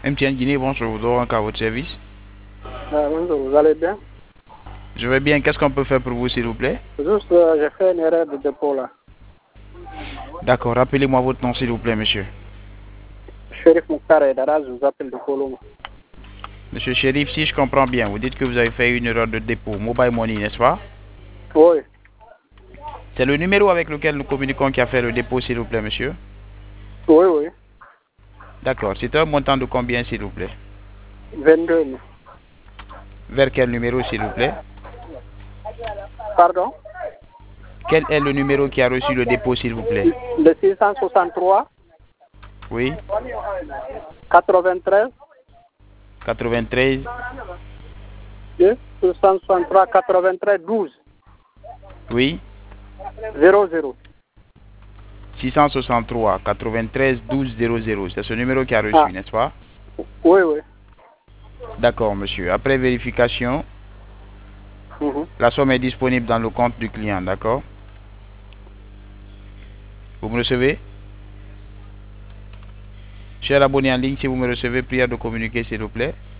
MTN Guinée, bonjour, donc à votre service. Bonjour, vous allez bien? Je vais bien, qu'est-ce qu'on peut faire pour vous s'il vous plaît? Juste, j'ai fait une erreur de dépôt là. D'accord, rappelez-moi votre nom s'il vous plaît, monsieur. Shérif Mouktar et Dara, je vous appelle de Colombo. Monsieur Chérif, si je comprends bien, vous dites que vous avez fait une erreur de dépôt, Mobile Money, n'est-ce pas? Oui, C'est le numéro avec lequel nous communiquons qui a fait le dépôt, s'il vous plaît, monsieur. oui, oui. D'accord, c'est un montant de combien, s'il vous plaît? 22 000. Vers quel numéro, s'il vous plaît? Pardon? Quel est le numéro qui a reçu le dépôt, s'il vous plaît? Le 663 Oui, 93 93, 663 93 12 oui, 00. 663, 93, 12, 00. C'est ce numéro qui a Ah, reçu, n'est-ce pas? oui, oui. D'accord, monsieur. Après vérification, Mhm. la somme est disponible dans le compte du client, d'accord? Vous me recevez? Cher abonné en ligne, si vous me recevez, prière de communiquer, s'il vous plaît.